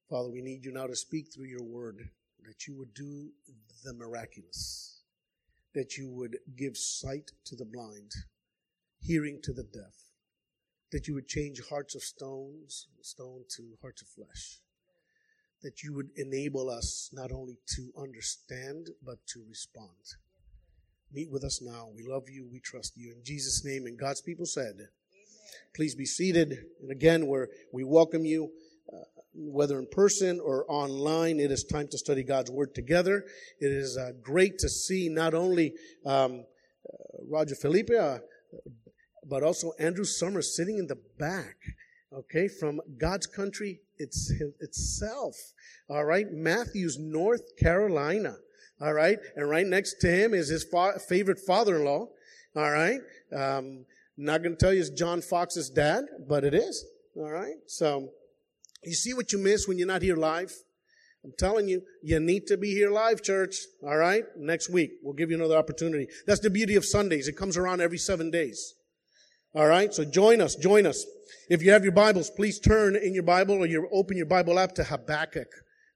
Father, we need you now to speak through your word, that you would do the miraculous, that you would give sight to the blind, hearing to the deaf, that you would change hearts of stone to hearts of flesh, that you would enable us not only to understand, but to respond. Meet with us now. We love you. We trust you. In Jesus' name, and God's people said, amen. Please be seated. And again, we welcome you, whether in person or online. It is time to study God's Word together. It is great to see not only Roger Felipe, but also Andrew Summers sitting in the back, okay, from God's country itself. All right, Matthews, North Carolina. All right, and right next to him is his favorite father-in-law. All right, not going to tell you it's John Fox's dad, but it is. All right, so you see what you miss when you're not here live? I'm telling you, you need to be here live, church. All right, next week we'll give you another opportunity. That's the beauty of Sundays. It comes around every 7 days. All right, so join us. If you have your Bibles, please turn in your Bible or you open your Bible app to Habakkuk.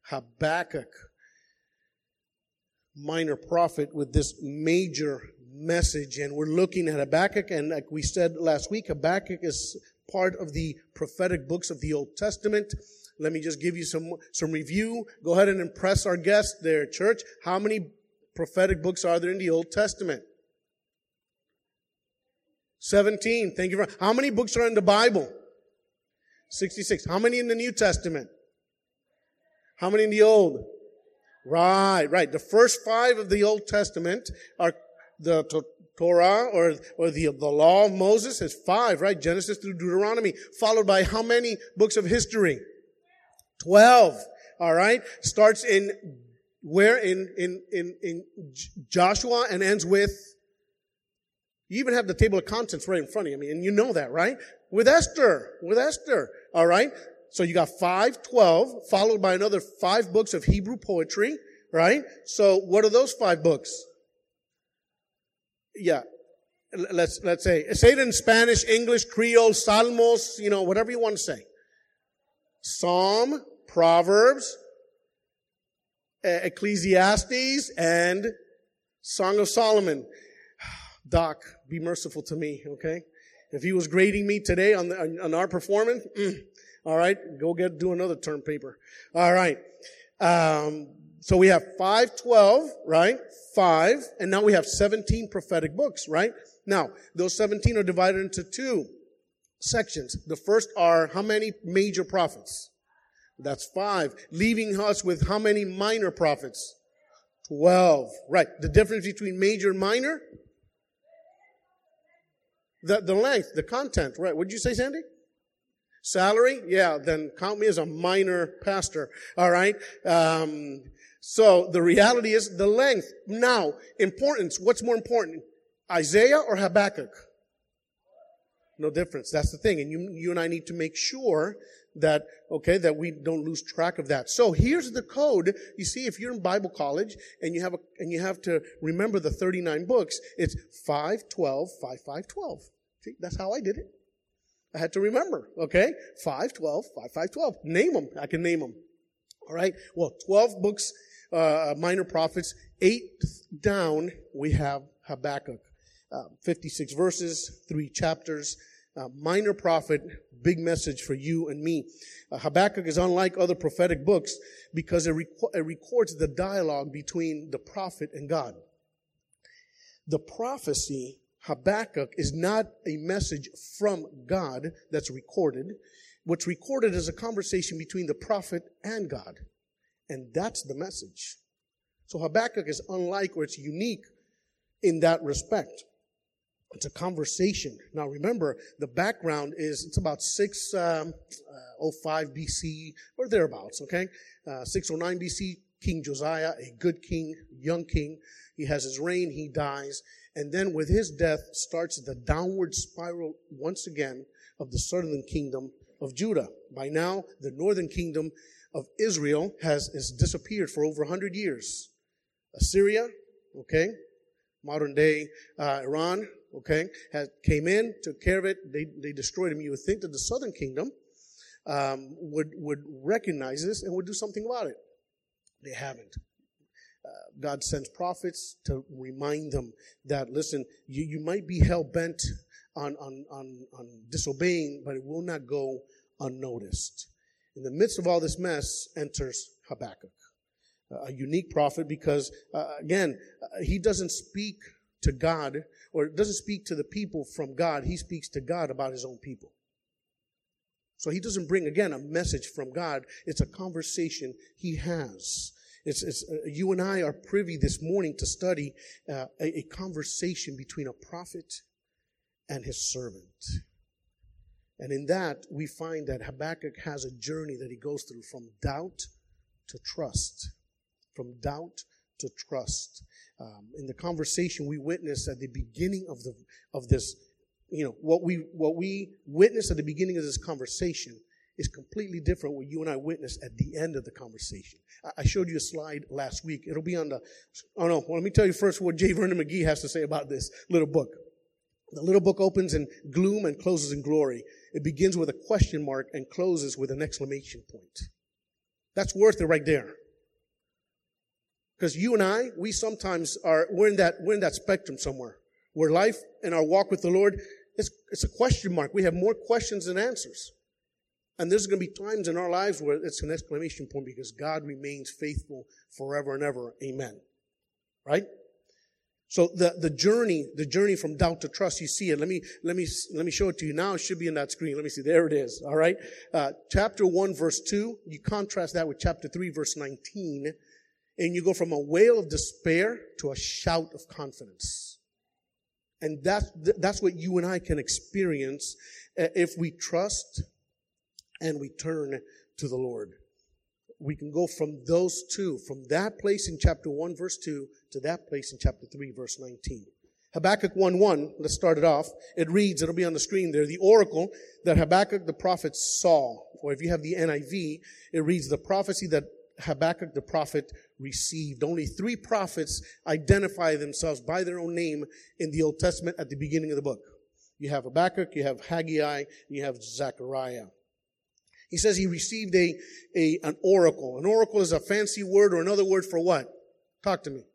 Minor prophet with this major message, and we're looking at Habakkuk, and like we said last week, Habakkuk is part of the prophetic books of the Old Testament. Let me just give you some review. Go ahead and impress our guests there, church. How many prophetic books are there in the Old Testament? 17. Thank you. How many books are in the Bible? 66. How many in the New Testament? How many in the Old? Right. The first 5 of the Old Testament are the Torah or the law of Moses is 5, right? Genesis through Deuteronomy, followed by how many books of history? 12. All right. Starts in where? In Joshua and ends with, you even have the table of contents right in front of you. I mean, and you know that, right? With Esther. All right. So you got 5:12, followed by another 5 books of Hebrew poetry, right? So what are those 5 books? Yeah. Let's say it in Spanish, English, Creole, Salmos, whatever you want to say. Psalm, Proverbs, Ecclesiastes, and Song of Solomon. Doc, be merciful to me, okay? If he was grading me today on our performance, all right, do another term paper. All right. So we have 5:12, right? 5, and now we have 17 prophetic books, right? Now, those 17 are divided into 2 sections. The first are how many major prophets? That's 5. Leaving us with how many minor prophets? 12. Right. The difference between major and minor? The length, the content, right? What did you say, Sandy? Salary? Yeah, then count me as a minor pastor. All right. So the reality is the length. Now, importance. What's more important? Isaiah or Habakkuk? No difference. That's the thing. And you and I need to make sure that we don't lose track of that. So here's the code. You see, if you're in Bible college and you have to remember the 39 books, it's 5:12, 5:5:12. See, that's how I did it. I had to remember, okay? 5:12, 5:5:12. Name them. I can name them. All right? Well, 12 books, minor prophets. 8 down, we have Habakkuk. 56 verses, 3 chapters. Minor prophet, big message for you and me. Habakkuk is unlike other prophetic books because it records the dialogue between the prophet and God. The prophecy, Habakkuk, is not a message from God that's recorded. What's recorded is a conversation between the prophet and God. And that's the message. So Habakkuk is unlike, or it's unique in that respect. It's a conversation. Now remember, the background is, it's about 605 BC, or thereabouts, okay? 609 BC, King Josiah, a good king, young king. He has his reign, he dies. And then with his death starts the downward spiral once again of the southern kingdom of Judah. By now, the northern kingdom of Israel has disappeared for over 100 years. Assyria, okay? Modern day Iran, okay, came in, took care of it. They destroyed him. You would think that the southern kingdom would recognize this and would do something about it. They haven't. God sends prophets to remind them that, listen, you might be hell-bent on disobeying, but it will not go unnoticed. In the midst of all this mess enters Habakkuk, a unique prophet because, again, he doesn't speak to God or doesn't speak to the people from God. He speaks to God about his own people. So he doesn't bring, again, a message from God. It's a conversation he has. You and I are privy this morning to study a conversation between a prophet and his servant. And in that, we find that Habakkuk has a journey that he goes through from doubt to trust. From doubt to trust. In the conversation we witnessed at the beginning of this, what we witnessed at the beginning of this conversation is completely different what you and I witnessed at the end of the conversation. I showed you a slide last week. It'll be on let me tell you first what J. Vernon McGee has to say about this little book. The little book opens in gloom and closes in glory. It begins with a question mark and closes with an exclamation point. That's worth it right there. Because you and I, we sometimes we're in that spectrum somewhere where life and our walk with the Lord, it's a question mark. We have more questions than answers. And there's going to be times in our lives where it's an exclamation point because God remains faithful forever and ever. Amen. Right? So the journey from doubt to trust, you see it. Let me show it to you now. It should be in that screen. Let me see. There it is. All right. Chapter 1, verse 2. You contrast that with chapter 3, verse 19. And you go from a wail of despair to a shout of confidence. And that's what you and I can experience if we trust and we turn to the Lord. We can go from those two, from that place in chapter 1, verse 2, to that place in chapter 3, verse 19. Habakkuk 1:1, let's start it off. It reads, it'll be on the screen there, the oracle that Habakkuk the prophet saw. Or if you have the NIV, it reads the prophecy that Habakkuk the prophet received. Only 3 prophets identify themselves by their own name in the Old Testament at the beginning of the book. You have Habakkuk, you have Haggai, and you have Zechariah. He says he received an oracle. An oracle is a fancy word or another word for what? Talk to me.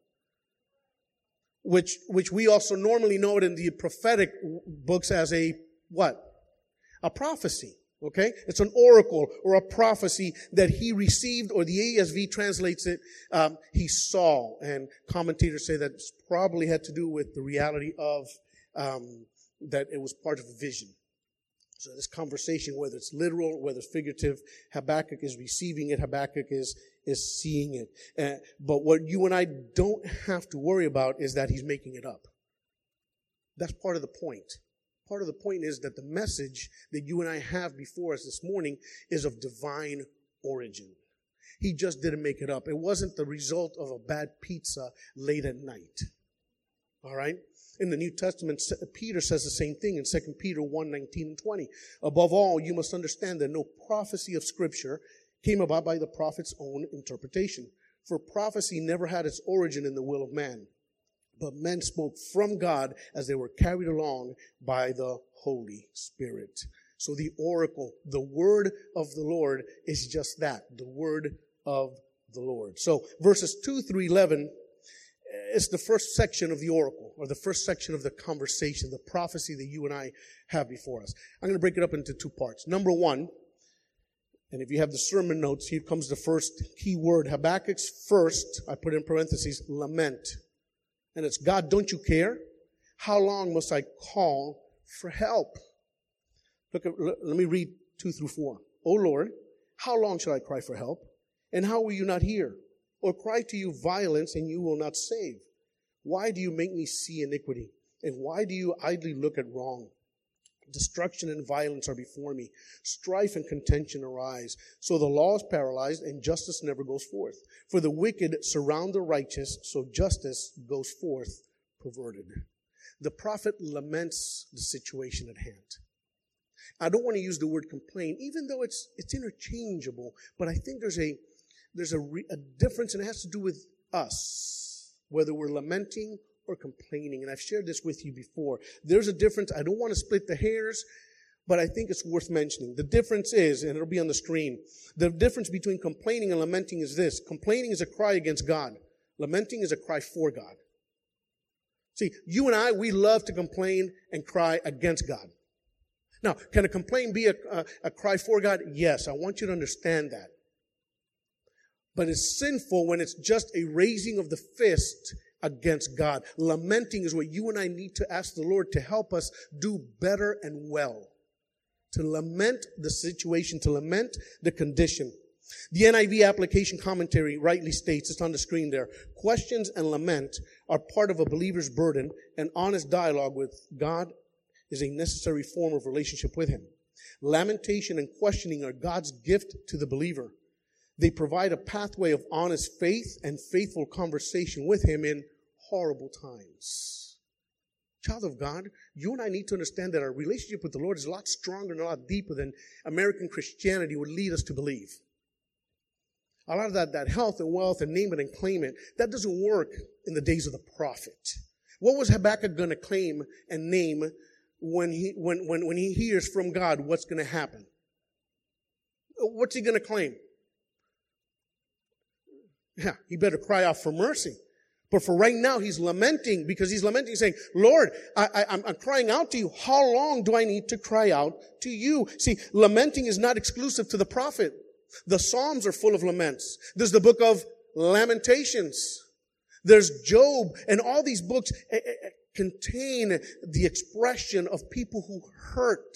Which we also normally know it in the prophetic books as a what? A prophecy. Okay? It's an oracle or a prophecy that he received, or the ASV translates it, he saw. And commentators say that probably had to do with the reality of that it was part of a vision. So this conversation, whether it's literal, whether it's figurative, Habakkuk is receiving it, Habakkuk is seeing it. But what you and I don't have to worry about is that he's making it up. That's part of the point. Part of the point is that the message that you and I have before us this morning is of divine origin. He just didn't make it up. It wasn't the result of a bad pizza late at night. All right? In the New Testament, Peter says the same thing in 2 Peter 1:19 and 20. Above all, you must understand that no prophecy of Scripture came about by the prophet's own interpretation. For prophecy never had its origin in the will of man, but men spoke from God as they were carried along by the Holy Spirit. So the oracle, the word of the Lord, is just that, the word of the Lord. So verses 2 through 11 is the first section of the oracle, or the first section of the conversation, the prophecy that you and I have before us. I'm going to break it up into 2 parts. Number 1, and if you have the sermon notes, here comes the first key word. Habakkuk's first, I put in parentheses, lament. And it's, God, don't you care? How long must I call for help? Let me read 2 through 4. O Lord, how long shall I cry for help? And how will you not hear? Or cry to you violence, and you will not save? Why do you make me see iniquity? And why do you idly look at wrong? Destruction and violence are before me. Strife and contention arise. So the law is paralyzed, and justice never goes forth. For the wicked surround the righteous, so justice goes forth perverted. The prophet laments the situation at hand. I don't want to use the word complain, even though it's interchangeable, but I think there's a difference, and it has to do with us, whether we're lamenting or complaining. And I've shared this with you before. There's a difference. I don't want to split the hairs, but I think it's worth mentioning. The difference is, and it'll be on the screen, the difference between complaining and lamenting is this. Complaining is a cry against God. Lamenting is a cry for God. See, you and I, we love to complain and cry against God. Now, can a complaint be a cry for God? Yes, I want you to understand that. But it's sinful when it's just a raising of the fist against God. Lamenting is what you and I need to ask the Lord to help us do better and well. To lament the situation, to lament the condition. The NIV application commentary rightly states, it's on the screen there, questions and lament are part of a believer's burden, and honest dialogue with God is a necessary form of relationship with Him. Lamentation and questioning are God's gift to the believer. They provide a pathway of honest faith and faithful conversation with Him in horrible times. Child of God, you and I need to understand that our relationship with the Lord is a lot stronger and a lot deeper than American Christianity would lead us to believe. A lot of that health and wealth and name it and claim it, that doesn't work in the days of the prophet. What was Habakkuk going to claim and name when he hears from God what's going to happen? What's he going to claim? Yeah, he better cry out for mercy. But for right now, he's lamenting, because he's lamenting, saying, Lord, I'm crying out to you. How long do I need to cry out to you? See, lamenting is not exclusive to the prophet. The Psalms are full of laments. There's the book of Lamentations. There's Job. And all these books contain the expression of people who hurt,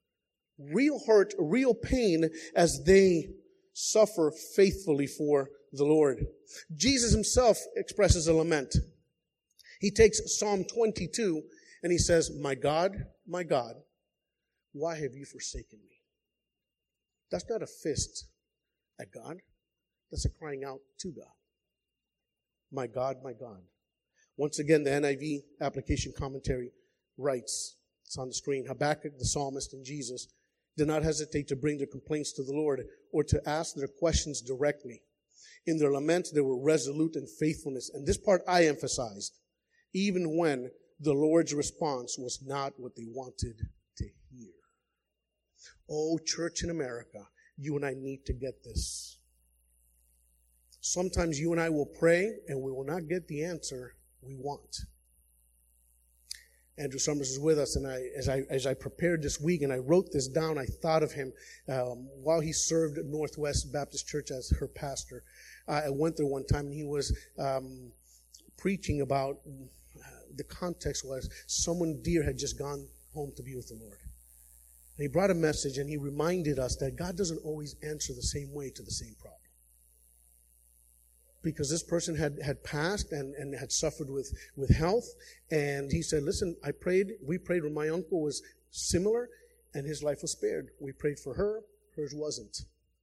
real pain as they suffer faithfully for the Lord. Jesus himself expresses a lament. He takes Psalm 22 and he says, my God, why have you forsaken me? That's not a fist at God. That's a crying out to God. My God, my God. Once again, the NIV application commentary writes, it's on the screen, Habakkuk, the psalmist, and Jesus did not hesitate to bring their complaints to the Lord or to ask their questions directly. In their lament, they were resolute in faithfulness. And this part I emphasized, even when the Lord's response was not what they wanted to hear. Oh, church in America, you and I need to get this. Sometimes you and I will pray and we will not get the answer we want. Andrew Summers is with us, and as I prepared this week and I wrote this down, I thought of him while he served at Northwest Baptist Church as her pastor. I went there one time and he was preaching about, the context was someone dear had just gone home to be with the Lord. And he brought a message and he reminded us that God doesn't always answer the same way to the same problem. Because this person had passed and had suffered with health. And he said, listen, we prayed when my uncle was similar and his life was spared. We prayed for her, hers wasn't.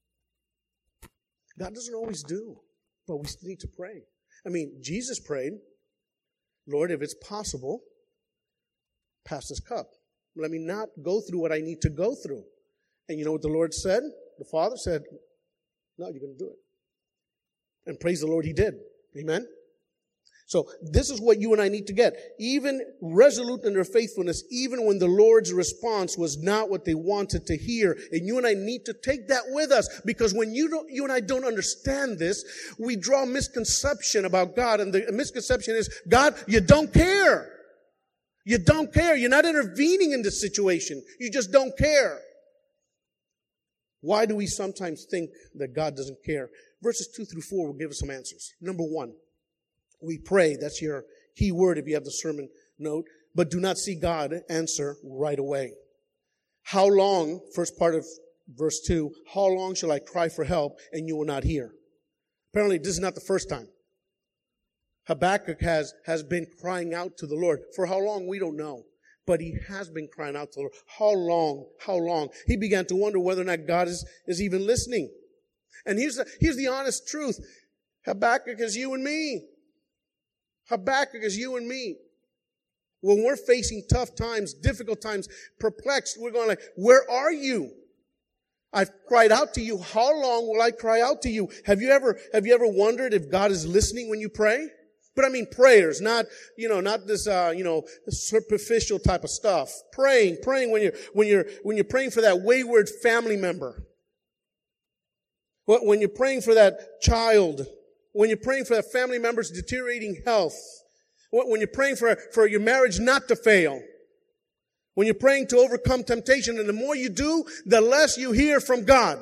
God doesn't always do, but we still need to pray. I mean, Jesus prayed, Lord, if it's possible, pass this cup. Let me not go through what I need to go through. And you know what the Lord said? The Father said, no, you're going to do it. And praise the Lord, he did. Amen? So this is what you and I need to get. Even resolute in their faithfulness, even when the Lord's response was not what they wanted to hear. And you and I need to take that with us, because when you and I don't understand this, we draw a misconception about God. And the misconception is, God, you don't care. You don't care. You're not intervening in this situation. You just don't care. Why do we sometimes think that God doesn't care? Verses 2 through 4 will give us some answers. Number 1, we pray. That's your key word if you have the sermon note. But do not see God answer right away. How long, first part of verse 2, how long shall I cry for help and you will not hear? Apparently this is not the first time. Habakkuk has been crying out to the Lord. For how long, we don't know. But he has been crying out to the Lord. How long? How long? He began to wonder whether or not God is even listening. And here's the honest truth. Habakkuk is you and me. Habakkuk is you and me. When we're facing tough times, difficult times, perplexed, we're going like, where are you? I've cried out to you. How long will I cry out to you? Have you ever wondered if God is listening when you pray? But I mean prayers, not this, superficial type of stuff. Praying when you're praying for that wayward family member. When you're praying for that child. When you're praying for that family member's deteriorating health. When you're praying for your marriage not to fail. When you're praying to overcome temptation. And the more you do, the less you hear from God.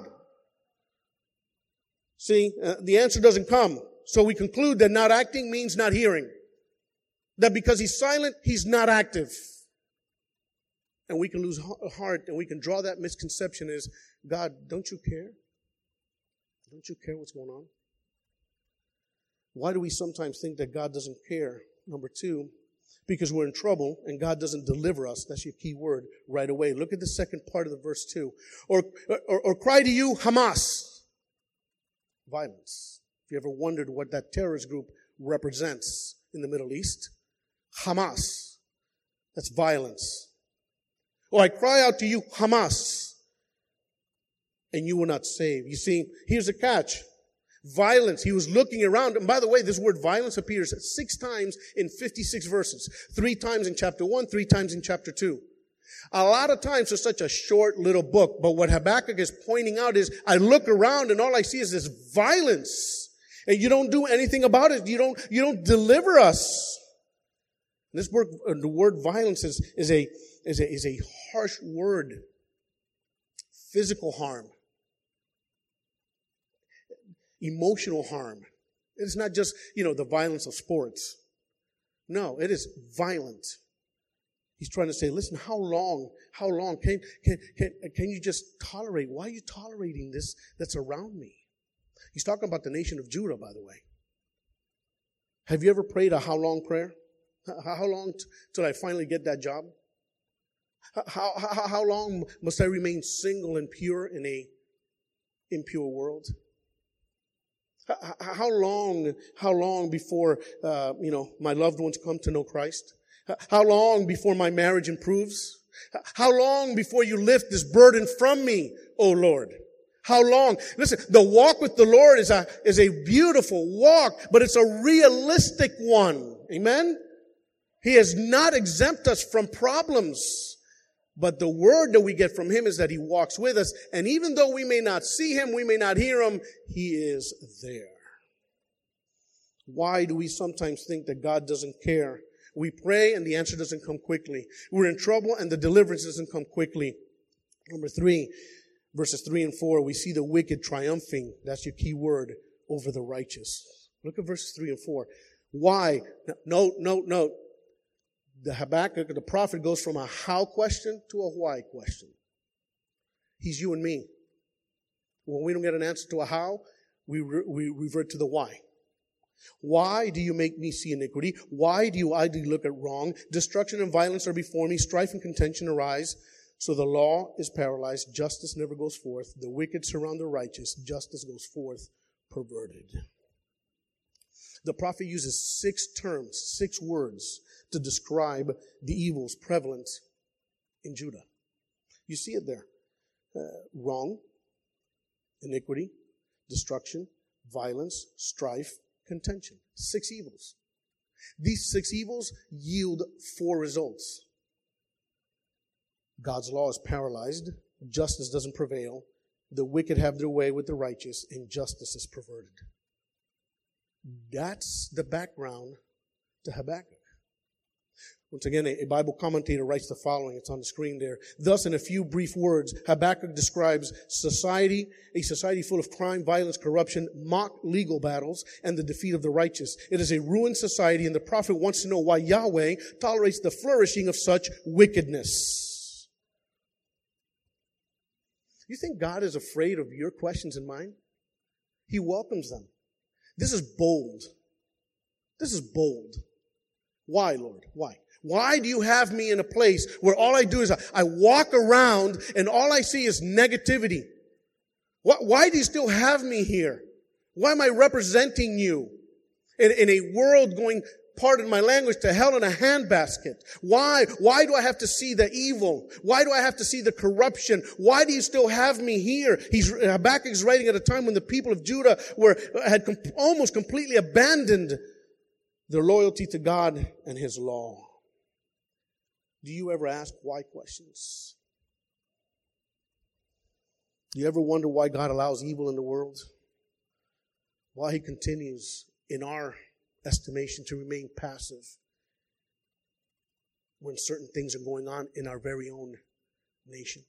See, the answer doesn't come. So we conclude that not acting means not hearing. That because he's silent, he's not active. And we can lose heart and we can draw that misconception as, God, don't you care? Don't you care what's going on? Why do we sometimes think that God doesn't care? Number two, because we're in trouble and God doesn't deliver us. That's your key word right away. Look at the second part of the verse 2. Or cry to you, Hamas. Violence. If you ever wondered what that terrorist group represents in the Middle East, Hamas. That's violence. Or I cry out to you, Hamas, and you will not save. You see, here's the catch. Violence. He was looking around. And by the way, this word violence appears 6 times in 56 verses. 3 times in chapter 1, 3 times in chapter 2. A lot of times it's such a short little book. But what Habakkuk is pointing out is, I look around and all I see is this violence. And you don't do anything about it. You don't deliver us. This word, the word violence is a harsh word. Physical harm. Emotional harm. It is not just, the violence of sports. No, it is violent. He's trying to say, listen, how long can you just tolerate? Why are you tolerating this that's around me? He's talking about the nation of Judah, by the way. Have you ever prayed a how long prayer? How long till I finally get that job? How long must I remain single and pure in a impure world? How long before, my loved ones come to know Christ? How long before my marriage improves? How long before you lift this burden from me, O Lord? How long? Listen, the walk with the Lord is a beautiful walk, but it's a realistic one. Amen? He has not exempt us from problems. But the word that we get from him is that he walks with us. And even though we may not see him, we may not hear him, he is there. Why do we sometimes think that God doesn't care? We pray and the answer doesn't come quickly. We're in trouble and the deliverance doesn't come quickly. Number 3, verses 3 and 4, we see the wicked triumphing. That's your key word, over the righteous. Look at verses 3 and 4. Why? Note. The Habakkuk, the prophet, goes from a how question to a why question. He's you and me. When we don't get an answer to a how, we revert to the why. Why do you make me see iniquity? Why do you idly look at wrong? Destruction and violence are before me. Strife and contention arise. So the law is paralyzed. Justice never goes forth. The wicked surround the righteous. Justice goes forth perverted. The prophet uses 6 terms, 6 words to describe the evils prevalent in Judah. You see it there. Wrong, iniquity, destruction, violence, strife, contention. 6 evils. These 6 evils yield 4 results. God's law is paralyzed. Justice doesn't prevail. The wicked have their way with the righteous, and justice is perverted. That's the background to Habakkuk. Once again, a Bible commentator writes the following. It's on the screen there. Thus, in a few brief words, Habakkuk describes a society full of crime, violence, corruption, mock legal battles, and the defeat of the righteous. It is a ruined society, and the prophet wants to know why Yahweh tolerates the flourishing of such wickedness. You think God is afraid of your questions and mine? He welcomes them. This is bold. This is bold. Why, Lord? Why? Why do you have me in a place where all I do is I walk around and all I see is negativity? Why do you still have me here? Why am I representing you in a world going, pardon my language, to hell in a handbasket? Why? Why do I have to see the evil? Why do I have to see the corruption? Why do you still have me here? Habakkuk is writing at a time when the people of Judah had almost completely abandoned their loyalty to God and His law. Do you ever ask why questions? Do you ever wonder why God allows evil in the world? Why He continues, in our estimation, to remain passive when certain things are going on in our very own nation?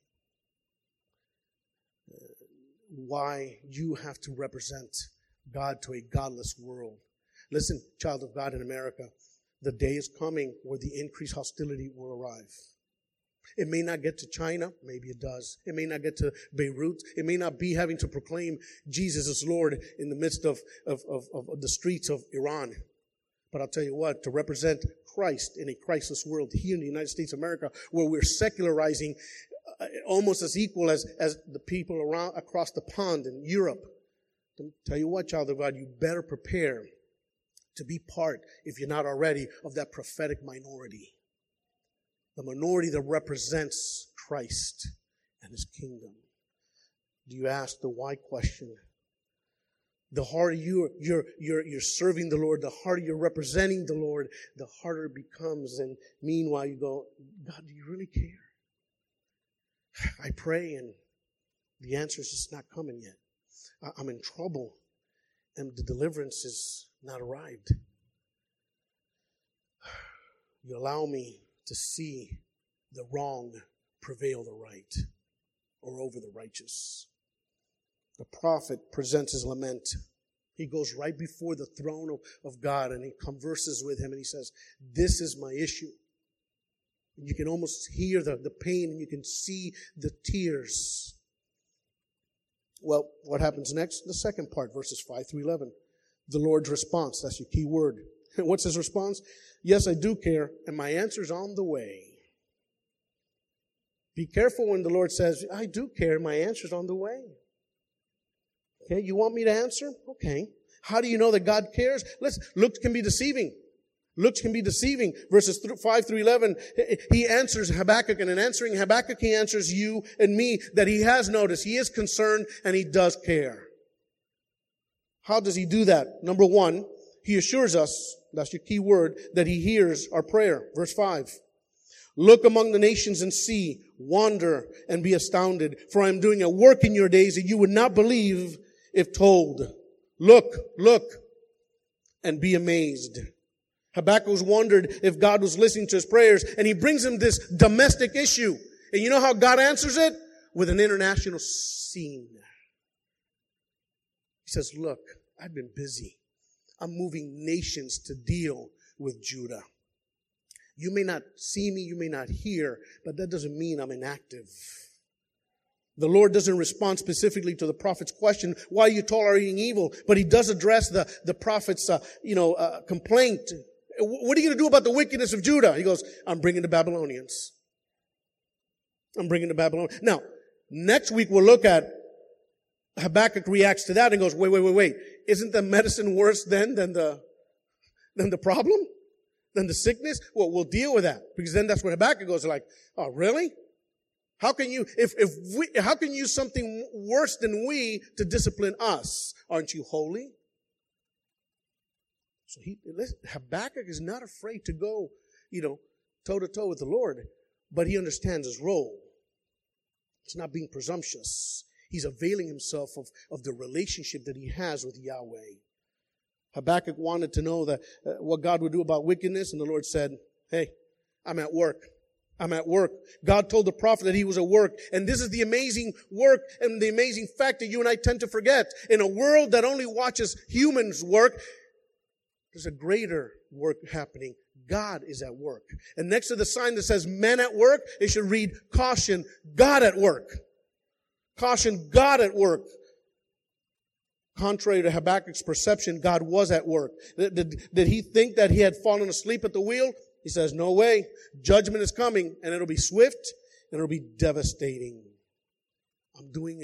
Why you have to represent God to a godless world. Listen, child of God in America, the day is coming where the increased hostility will arrive. It may not get to China. Maybe it does. It may not get to Beirut. It may not be having to proclaim Jesus as Lord in the midst of the streets of Iran. But I'll tell you what, to represent Christ in a Christless world here in the United States of America, where we're secularizing almost as equal as the people around across the pond in Europe. I'll tell you what, child of God, you better prepare to be part, if you're not already, of that prophetic minority. The minority that represents Christ and His kingdom. Do you ask the why question? The harder you're serving the Lord, the harder you're representing the Lord, the harder it becomes. And meanwhile you go, God, do you really care? I pray and the answer is just not coming yet. I'm in trouble and the deliverance is not arrived. You allow me to see the wrong prevail the right or over the righteous. The prophet presents his lament. He goes right before the throne of God and he converses with Him and he says, this is my issue. And you can almost hear the pain and you can see the tears. Well, what happens next? The second part, verses 5 through 11. The Lord's response. That's your key word. What's His response? Yes, I do care, and my answer's on the way. Be careful when the Lord says, I do care, and my answer's on the way. Okay, you want me to answer? Okay. How do you know that God cares? Looks can be deceiving. Looks can be deceiving. Verses 5 through 11, He answers Habakkuk, and in answering Habakkuk, He answers you and me that He has noticed, He is concerned, and He does care. How does He do that? Number one, He assures us, that's your key word, that He hears our prayer. Verse 5. Look among the nations and see, wander and be astounded, for I am doing a work in your days that you would not believe if told. Look, and be amazed. Habakkuk wondered if God was listening to his prayers, and He brings him this domestic issue. And you know how God answers it? With an international scene. He says, look, I've been busy. I'm moving nations to deal with Judah. You may not see me, you may not hear, but that doesn't mean I'm inactive. The Lord doesn't respond specifically to the prophet's question, why are you tolerating evil? But He does address the prophet's, complaint. What are you going to do about the wickedness of Judah? He goes, I'm bringing the Babylonians. I'm bringing the Babylonians. Now, next week we'll look at Habakkuk reacts to that and goes, wait. Isn't the medicine worse then than the problem? Than the sickness? Well, we'll deal with that. Because then that's what Habakkuk goes like, oh, really? How can you, how can you use something worse than we to discipline us? Aren't you holy? So Habakkuk is not afraid to go, toe to toe with the Lord, but he understands his role. It's not being presumptuous. He's availing himself of the relationship that he has with Yahweh. Habakkuk wanted to know that what God would do about wickedness, and the Lord said, hey, I'm at work. I'm at work. God told the prophet that he was at work. And this is the amazing work and the amazing fact that you and I tend to forget. In a world that only watches humans work, there's a greater work happening. God is at work. And next to the sign that says men at work, it should read, caution, God at work. Caution, God at work. Contrary to Habakkuk's perception, God was at work. Did he think that he had fallen asleep at the wheel? He says, no way. Judgment is coming, and it'll be swift, and it'll be devastating. I'm doing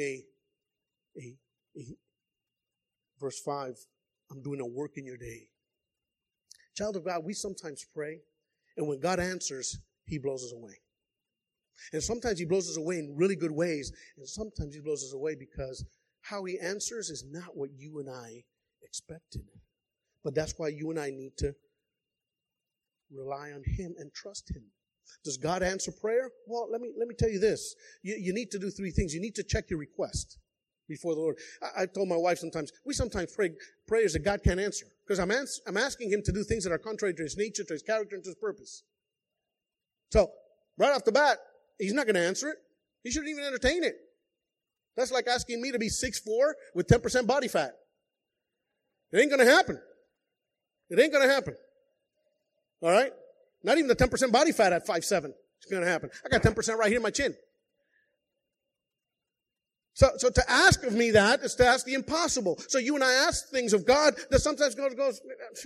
verse 5, I'm doing a work in your day. Child of God, we sometimes pray, and when God answers, He blows us away. And sometimes He blows us away in really good ways, and sometimes He blows us away because how He answers is not what you and I expected. But that's why you and I need to rely on Him and trust Him. Does God answer prayer? Well, let me tell you this. You need to do three things. You need to check your request before the Lord. I told my wife we sometimes pray prayers that God can't answer. Because I'm asking Him to do things that are contrary to His nature, to His character, and to His purpose. So, right off the bat, He's not going to answer it. He shouldn't even entertain it. That's like asking me to be 6'4" with 10% body fat. It ain't going to happen. It ain't going to happen. All right? Not even the 10% body fat at 5'7". It's going to happen. I got 10% right here in my chin. So to ask of me that is to ask the impossible. So you and I ask things of God that sometimes God goes.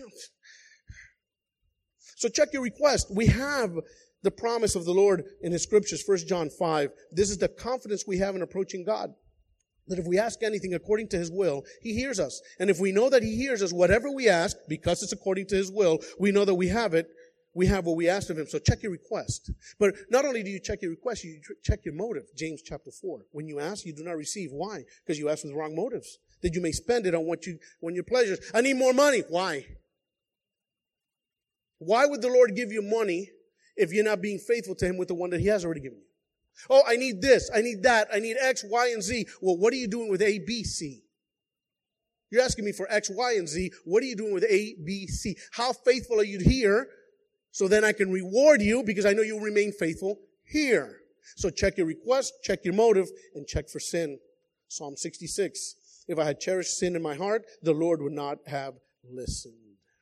So check your request. We have the promise of the Lord in His scriptures, 1 John 5. This is the confidence we have in approaching God. That if we ask anything according to His will, He hears us. And if we know that He hears us, whatever we ask, because it's according to His will, we know that we have it. We have what we asked of Him. So check your request. But not only do you check your request, you check your motive. James chapter 4. When you ask, you do not receive. Why? Because you ask with the wrong motives. That you may spend it on your pleasures. I need more money. Why? Why would the Lord give you money if you're not being faithful to Him with the one that He has already given you? Oh, I need this. I need that. I need X, Y, and Z. Well, what are you doing with A, B, C? You're asking me for X, Y, and Z. What are you doing with A, B, C? How faithful are you here? So then I can reward you because I know you'll remain faithful here. So check your request, check your motive, and check for sin. Psalm 66. If I had cherished sin in my heart, the Lord would not have listened.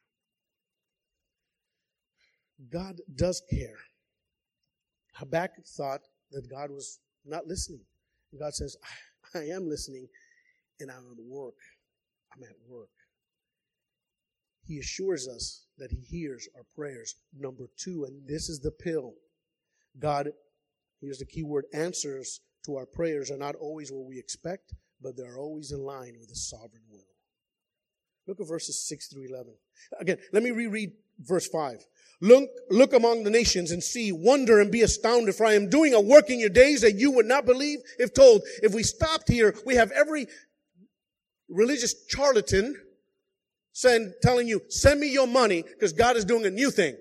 God does care. Habakkuk thought that God was not listening. And God says, I am listening, and I'm at work. I'm at work. He assures us that He hears our prayers. Number 2, and this is the pill. God, here's the key word, answers to our prayers are not always what we expect, but they're always in line with His sovereign will. Look at verses 6 through 11. Again, let me reread verse 5. Look among the nations and see, wonder and be astounded, for I am doing a work in your days that you would not believe if told. If we stopped here, we have every religious charlatan telling you, send me your money because God is doing a new thing.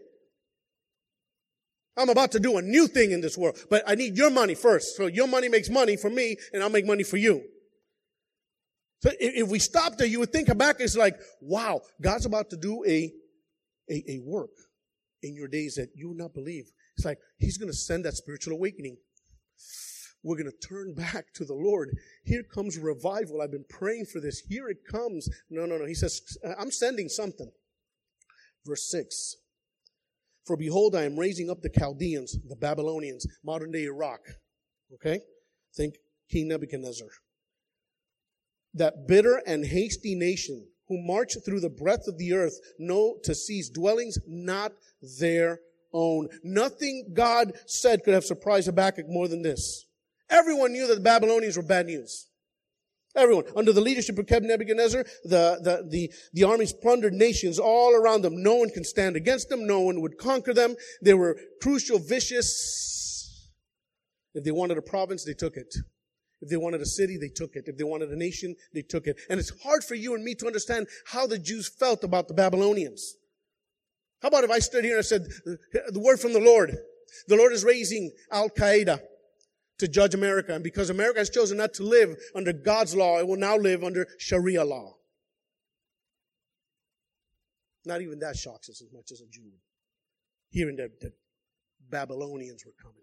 I'm about to do a new thing in this world, but I need your money first. So your money makes money for me and I'll make money for you. So if we stopped there, you would think Habakkuk is like, wow, God's about to do a work in your days that you would not believe. It's like He's going to send that spiritual awakening. We're going to turn back to the Lord. Here comes revival. I've been praying for this. Here it comes. No. He says, I'm sending something. Verse 6. For behold, I am raising up the Chaldeans, the Babylonians, modern day Iraq. Okay? Think King Nebuchadnezzar. That bitter and hasty nation who march through the breadth of the earth, know to seize dwellings not their own. Nothing God said could have surprised Habakkuk more than this. Everyone knew that the Babylonians were bad news. Everyone. Under the leadership of King Nebuchadnezzar, the armies plundered nations all around them. No one can stand against them. No one would conquer them. They were crucial, vicious. If they wanted a province, they took it. If they wanted a city, they took it. If they wanted a nation, they took it. And it's hard for you and me to understand how the Jews felt about the Babylonians. How about if I stood here and I said, the word from the Lord is raising Al-Qaeda to judge America. And because America has chosen not to live under God's law, it will now live under Sharia law. Not even that shocks us as much as a Jew. Hearing that Babylonians were coming.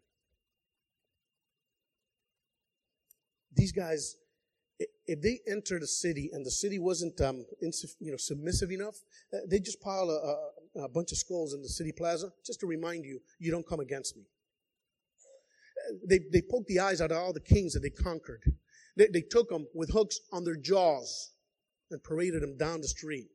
These guys, if they entered a city and the city wasn't submissive enough, they just pile a bunch of skulls in the city plaza just to remind you, you don't come against me. They poked the eyes out of all the kings that they conquered. They took them with hooks on their jaws and paraded them down the street.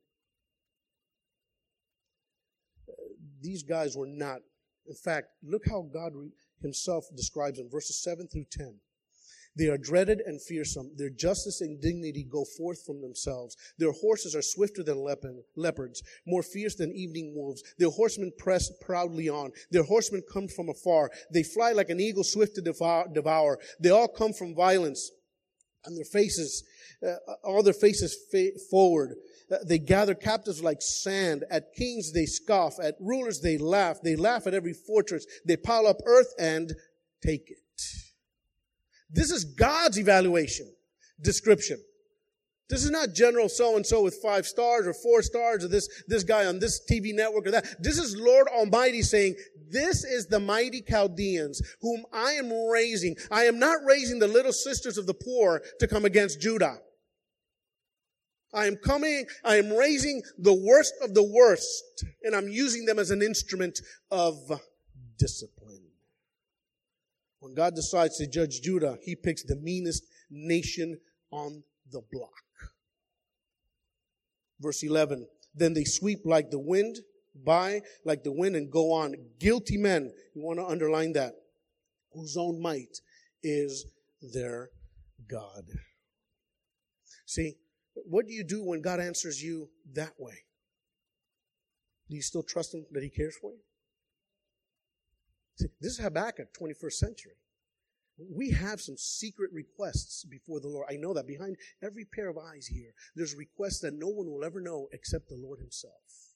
These guys were not. In fact, look how God Himself describes them, verses 7 through 10. They are dreaded and fearsome. Their justice and dignity go forth from themselves. Their horses are swifter than leopards, more fierce than evening wolves. Their horsemen press proudly on. Their horsemen come from afar. They fly like an eagle swift to devour. They all come from violence. And their faces, all their faces forward. They gather captives like sand. At kings they scoff. At rulers they laugh. They laugh at every fortress. They pile up earth and take it. This is God's evaluation, description. This is not General so-and-so with 5 stars or 4 stars or this guy on this TV network or that. This is Lord Almighty saying, this is the mighty Chaldeans whom I am raising. I am not raising the little sisters of the poor to come against Judah. I am raising the worst of the worst, and I'm using them as an instrument of discipline. When God decides to judge Judah, he picks the meanest nation on the block. Verse 11, then they sweep like the wind, by like the wind, and go on. Guilty men, you want to underline that, whose own might is their God. See, what do you do when God answers you that way? Do you still trust him that he cares for you? See, this is Habakkuk, 21st century. We have some secret requests before the Lord. I know that behind every pair of eyes here, there's requests that no one will ever know except the Lord himself.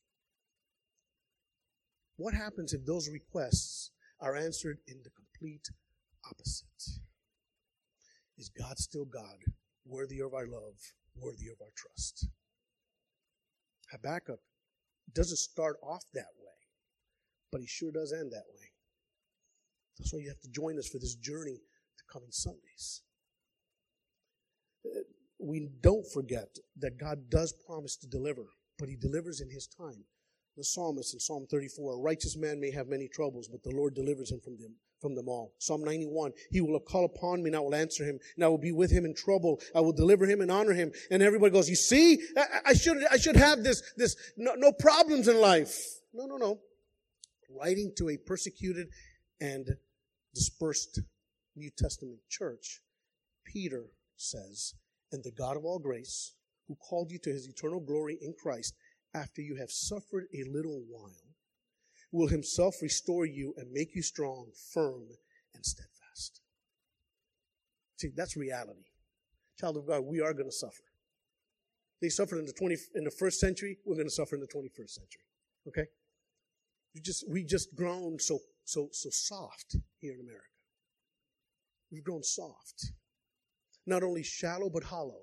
What happens if those requests are answered in the complete opposite? Is God still God, worthy of our love, worthy of our trust? Habakkuk doesn't start off that way, but he sure does end that way. That's why you have to join us for this journey the coming Sundays. We don't forget that God does promise to deliver, but he delivers in his time. The psalmist in Psalm 34, a righteous man may have many troubles, but the Lord delivers him from them all. Psalm 91, he will call upon me and I will answer him, and I will be with him in trouble. I will deliver him and honor him. And everybody goes, you see, I should have this no problems in life. No. Writing to a persecuted and dispersed New Testament church, Peter says, and the God of all grace, who called you to his eternal glory in Christ, after you have suffered a little while, will himself restore you and make you strong, firm, and steadfast. See, that's reality. Child of God, we are going to suffer. They suffered in the first century, we're going to suffer in the 21st century. Okay? We just grown so soft here in America. We've grown soft. Not only shallow, but hollow.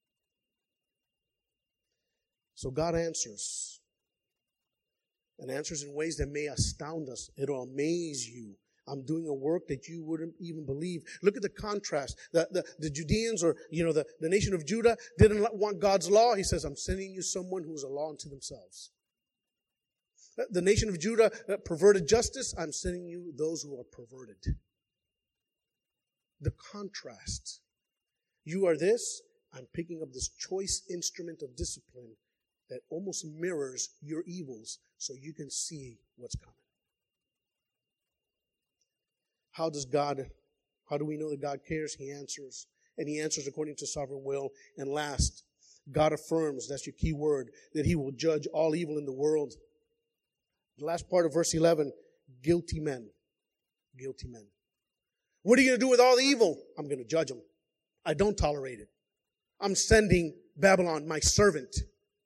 So God answers. And answers in ways that may astound us. It'll amaze you. I'm doing a work that you wouldn't even believe. Look at the contrast. The Judeans, or the nation of Judah, didn't want God's law. He says, I'm sending you someone who's a law unto themselves. The nation of Judah perverted justice. I'm sending you those who are perverted. The contrast. You are this. I'm picking up this choice instrument of discipline that almost mirrors your evils so you can see what's coming. How do we know that God cares? He answers. And he answers according to sovereign will. And last, God affirms, that's your key word, that he will judge all evil in the world. The last part of verse 11, guilty men. Guilty men. What are you going to do with all the evil? I'm going to judge them. I don't tolerate it. I'm sending Babylon, my servant.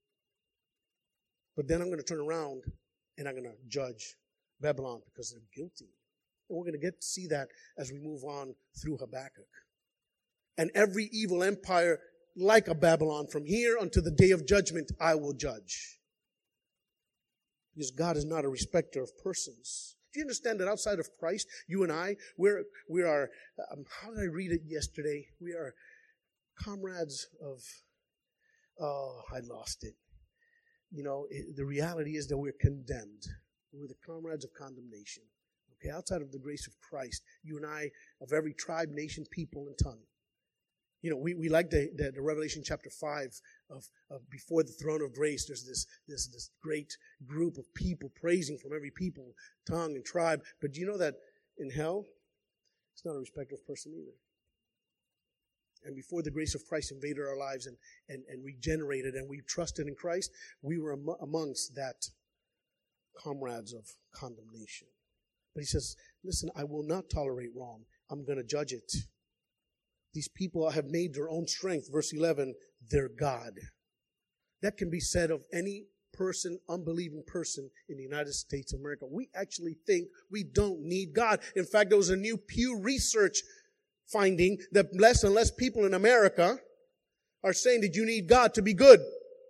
But then I'm going to turn around and I'm going to judge Babylon because they're guilty. And we're going to get to see that as we move on through Habakkuk. And every evil empire like a Babylon, from here until the day of judgment, I will judge. Because God is not a respecter of persons. Do you understand that outside of Christ, you and I, we are, how did I read it yesterday? We are comrades of, I lost it. The reality is that we're condemned. We're the comrades of condemnation. Okay, outside of the grace of Christ, you and I, of every tribe, nation, people, and tongue. We like the Revelation chapter 5 of before the throne of grace. There's this great group of people praising from every people, tongue, and tribe. But do you know that in hell, it's not a respecter of person either. And before the grace of Christ invaded our lives and regenerated, and we trusted in Christ, we were amongst that comrades of condemnation. But he says, listen, I will not tolerate wrong. I'm going to judge it. These people have made their own strength. Verse 11, their God. That can be said of any person, unbelieving person in the United States of America. We actually think we don't need God. In fact, there was a new Pew Research finding that less and less people in America are saying that you need God to be good.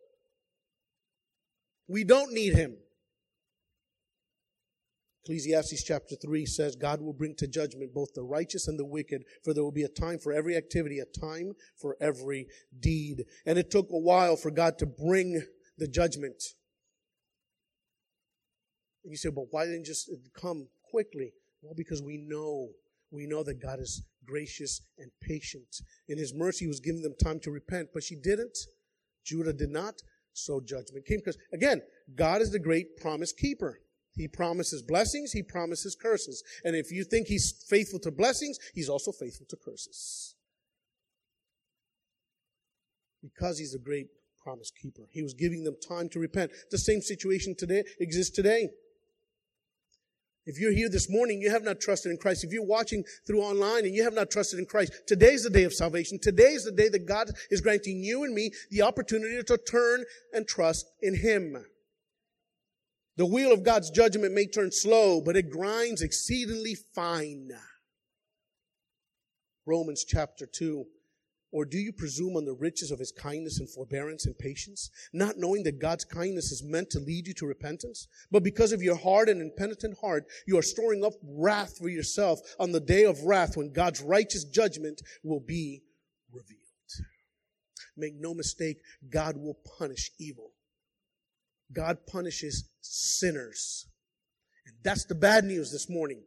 We don't need Him. Ecclesiastes chapter 3 says, God will bring to judgment both the righteous and the wicked, for there will be a time for every activity, a time for every deed. And it took a while for God to bring the judgment. And you say, but why didn't it just come quickly? Well, because we know that God is gracious and patient. In His mercy, He was giving them time to repent, but she didn't. Judah did not. So judgment came. Because, again, God is the great promise keeper. He promises blessings. He promises curses. And if you think He's faithful to blessings, He's also faithful to curses. Because He's a great promise keeper. He was giving them time to repent. The same situation today exists today. If you're here this morning, you have not trusted in Christ. If you're watching through online and you have not trusted in Christ, today's the day of salvation. Today is the day that God is granting you and me the opportunity to turn and trust in Him. The wheel of God's judgment may turn slow, but it grinds exceedingly fine. Romans chapter 2. Or do you presume on the riches of His kindness and forbearance and patience, not knowing that God's kindness is meant to lead you to repentance? But because of your hard and impenitent heart, you are storing up wrath for yourself on the day of wrath when God's righteous judgment will be revealed. Make no mistake, God will punish evil. God punishes sinners. And that's the bad news this morning.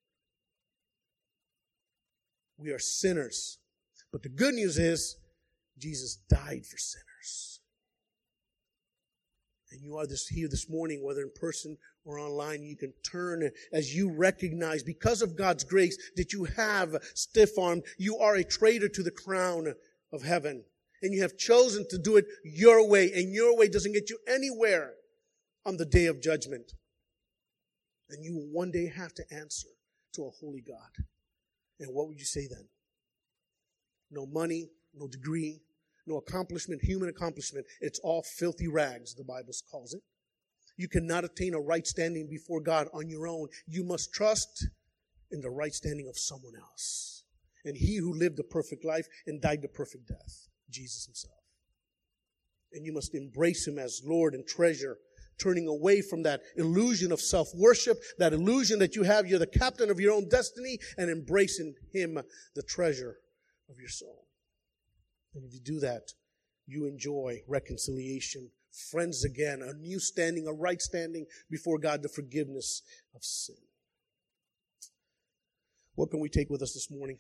We are sinners. But the good news is, Jesus died for sinners. And you are here this morning, whether in person or online, you can turn as you recognize, because of God's grace, that you have stiff-armed. You are a traitor to the crown of heaven. And you have chosen to do it your way. And your way doesn't get you anywhere on the day of judgment. And you will one day have to answer to a holy God. And what would you say then? No money, no degree, no accomplishment, human accomplishment. It's all filthy rags, the Bible calls it. You cannot attain a right standing before God on your own. You must trust in the right standing of someone else. And He who lived a perfect life and died the perfect death, Jesus Himself. And you must embrace Him as Lord and treasure, turning away from that illusion of self-worship, that illusion that you have, you're the captain of your own destiny, and embracing Him, the treasure of your soul. And if you do that, you enjoy reconciliation, friends again, a new standing, a right standing before God, the forgiveness of sin. What can we take with us this morning?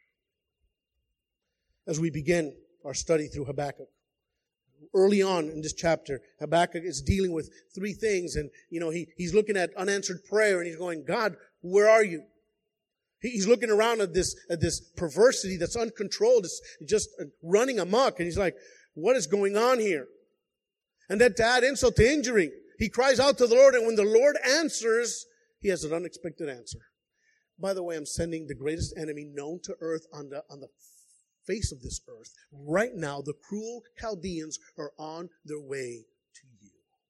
As we begin our study through Habakkuk. Early on in this chapter, Habakkuk is dealing with three things, and he's looking at unanswered prayer, and he's going, God, where are you? He's looking around at this perversity that's uncontrolled. It's just running amok. And he's like, what is going on here? And then to add insult to injury, he cries out to the Lord. And when the Lord answers, he has an unexpected answer. By the way, I'm sending the greatest enemy known to earth on the face of this earth. Right now, the cruel Chaldeans are on their way to you.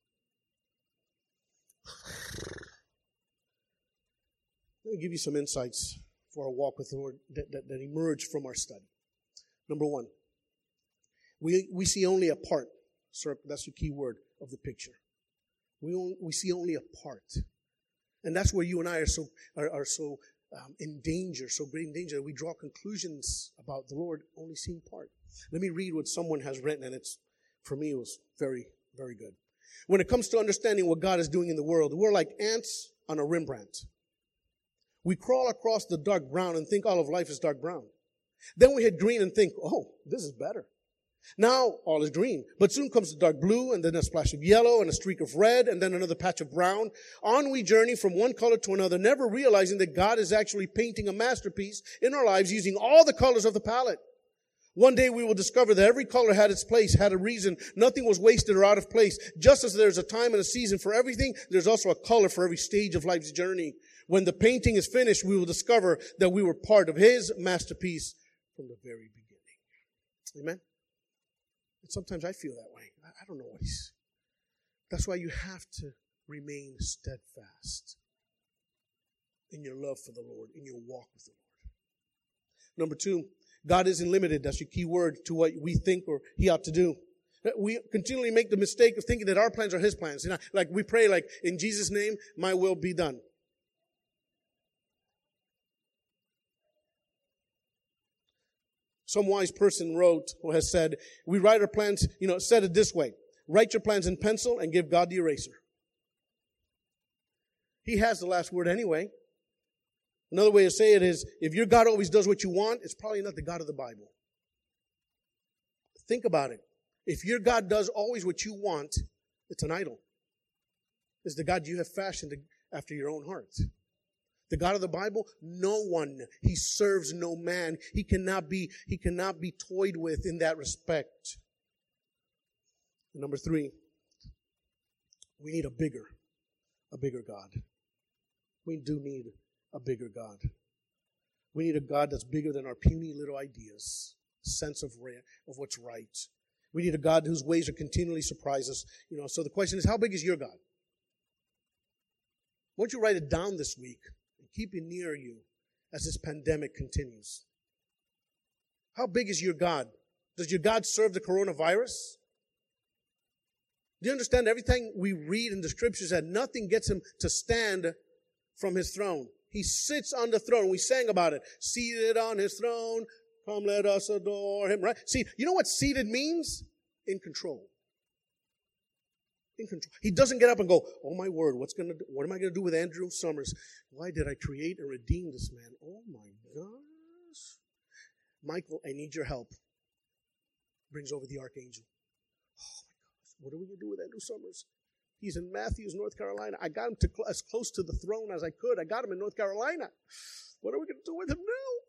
Let me give you some insights for our walk with the Lord that emerge from our study. Number one, we see only a part. Sir, that's the key word of the picture. We see only a part. And that's where you and I are so in danger, so great in danger, that we draw conclusions about the Lord only seeing part. Let me read what someone has written, and for me, it was very, very good. When it comes to understanding what God is doing in the world, we're like ants on a Rembrandt. We crawl across the dark brown and think all of life is dark brown. Then we hit green and think, oh, this is better. Now all is green. But soon comes the dark blue, and then a splash of yellow, and a streak of red, and then another patch of brown. On we journey from one color to another, never realizing that God is actually painting a masterpiece in our lives using all the colors of the palette. One day we will discover that every color had its place, had a reason. Nothing was wasted or out of place. Just as there's a time and a season for everything, there's also a color for every stage of life's journey. When the painting is finished, we will discover that we were part of His masterpiece from the very beginning. Amen? And sometimes I feel that way. I don't know what he's... That's why you have to remain steadfast in your love for the Lord, in your walk with the Lord. Number 2, God isn't limited. That's your key word to what we think or he ought to do. We continually make the mistake of thinking that our plans are his plans. You know, like we pray like, in Jesus' name, my will be done. Some wise person wrote or has said, we write our plans, said it this way. Write your plans in pencil and give God the eraser. He has the last word anyway. Another way to say it is, if your God always does what you want, it's probably not the God of the Bible. Think about it. If your God does always what you want, it's an idol. It's the God you have fashioned after your own heart. The God of the Bible, no one. He serves no man. He cannot be toyed with in that respect. Number 3, we need a bigger God. We do need a bigger God. We need a God that's bigger than our puny little ideas, sense of what's right. We need a God whose ways are continually surprise us. So the question is, how big is your God? Won't you write it down this week and keep it near you as this pandemic continues? How big is your God? Does your God serve the coronavirus? Do you understand everything we read in the scriptures that nothing gets him to stand from his throne? He sits on the throne. We sang about it. Seated on his throne. Come, let us adore him. Right? See, you know what seated means? In control. In control. He doesn't get up and go, oh my word, what am I going to do with Andrew Summers? Why did I create and redeem this man? Oh my gosh. Michael, I need your help. Brings over the archangel. What are we going to do with Andrew Summers? He's in Matthews, North Carolina. I got him as close to the throne as I could. I got him in North Carolina. What are we going to do with him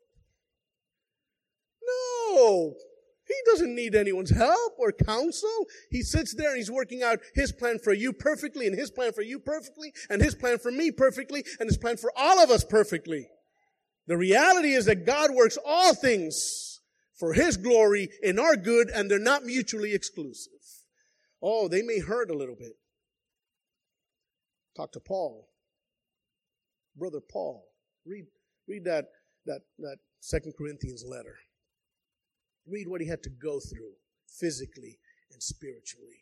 now? No. He doesn't need anyone's help or counsel. He sits there and he's working out his plan for you perfectly, and his plan for you perfectly, and his plan for me perfectly, and his plan for all of us perfectly. The reality is that God works all things for his glory in our good, and they're not mutually exclusive. Oh, they may hurt a little bit. Talk to Paul. Brother Paul. Read that 2 Corinthians letter. Read what he had to go through physically and spiritually.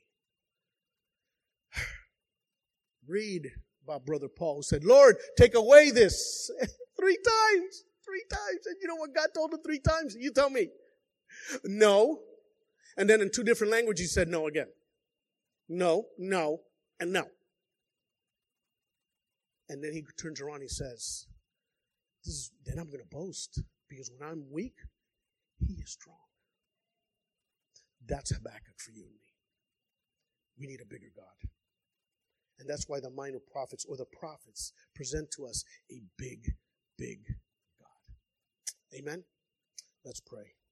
Read about Brother Paul who said, Lord, take away this. 3 times. And you know what God told him 3 times? You tell me. No. And then in 2 different languages he said no again. No, no, and no. And then he turns around and he says, then I'm going to boast, because when I'm weak, he is strong. That's Habakkuk for you and me. We need a bigger God. And that's why the minor prophets or the prophets present to us a big, big God. Amen? Let's pray.